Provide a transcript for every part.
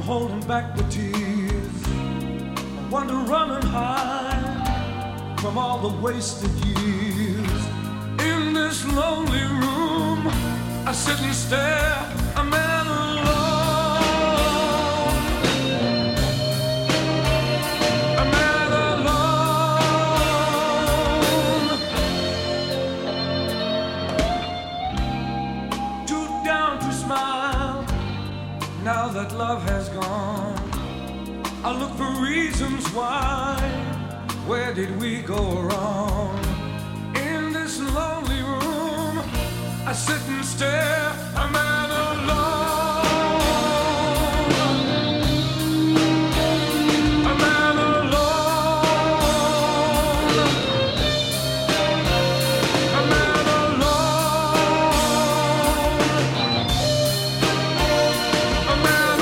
holding back the tears. I want to run and hide from all the wasted years. In this lonely room, I sit and stare, a man alone. A man alone. Too down to smile now that love has gone. I look for reasons why. Where did we go wrong? In this lonely room, I sit and stare, a man alone. A man alone. A man alone. A man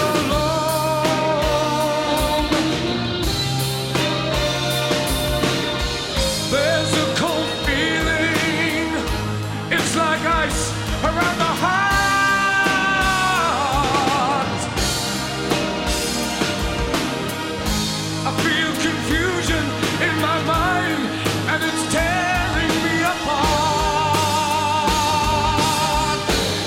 alone. There's a cold feeling, it's like ice around the heart. I feel confusion in my mind, and it's tearing me apart.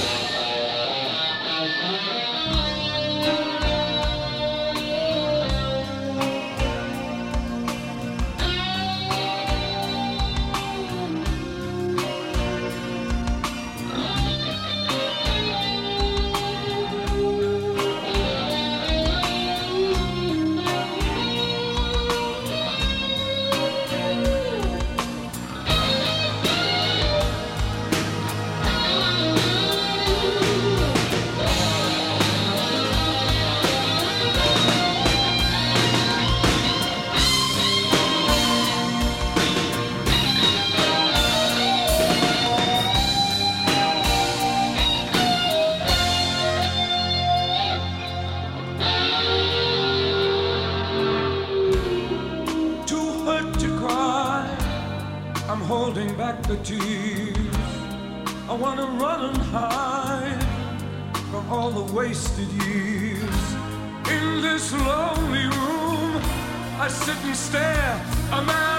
I'm holding back the tears. I wanna run and hide from all the wasted years. In this lonely room, I sit and stare, a man